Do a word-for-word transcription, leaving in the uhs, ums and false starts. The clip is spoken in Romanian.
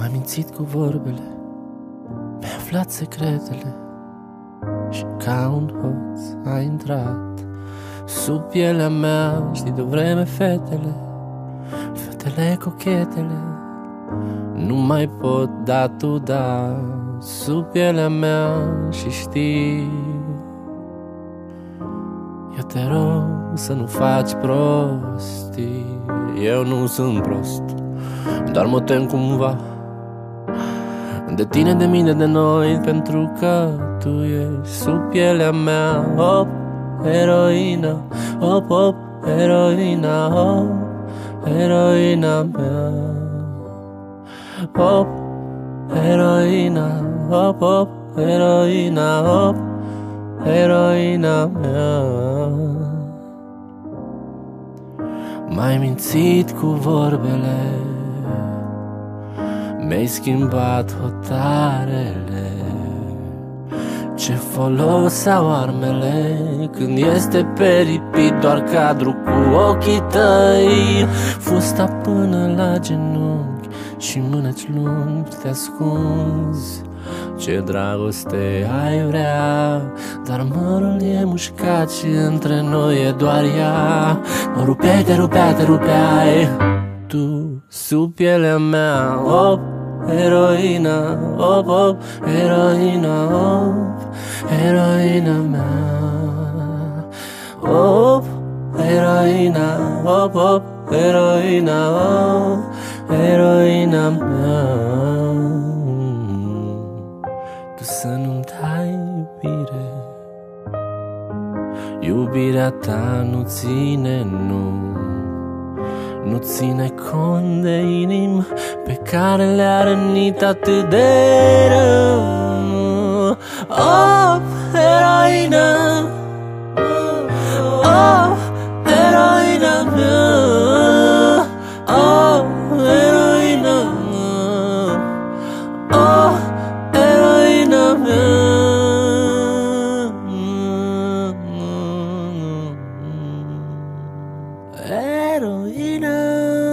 M-ai mințit cu vorbele, mi-ai aflat secretele și ca un hoț ai intrat sub pielea mea. Știi de vreme fetele, fetele cochetele, nu mai pot da tu da sub pielea mea. Și știi, eu te rog să nu faci prostii. Eu nu sunt prost, doar mă tem cumva de tine, de mine, de noi, pentru că tu ești sub pielea mea. Hop, heroina, hop, hop, heroina, hop, heroina mea. Hop, heroina, hop, hop, heroina, hop, heroina mea. M-ai mințit cu vorbele, mi-ai schimbat hotarele. Ce folos au armele când este peripit doar cadru cu ochii tăi? Fusta până la genunchi și mânăci lungi te ascunzi. Ce dragoste ai vrea, dar mărul e mușcat și între noi e doar ea. Mă rupeai, te rupeai, te rupeai tu sub pielea mea. Hop, heroina, hop, hop, heroina, hop, heroina mea. Hop, heroina, hop, hop, heroina, hop, heroina mea. Tu să nu-mi dai iubire, iubirea ta nu ține, nu Nu ține cont de inimi pe care le-a rănit atât de rău. Oh, heroina, oh, heroina mea. Oh, heroina, oh, heroina mea. Heroina.